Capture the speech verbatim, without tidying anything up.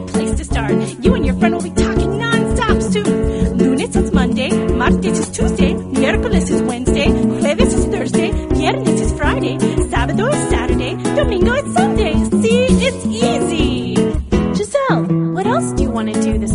great place to start. You and your friend will be talking non-stop soon. Lunes is Monday, martes is Tuesday, miércoles is Wednesday, jueves is Thursday, viernes is Friday, sábado is Saturday, domingo is Sunday. See, it's easy. Giselle, what else do you want to do this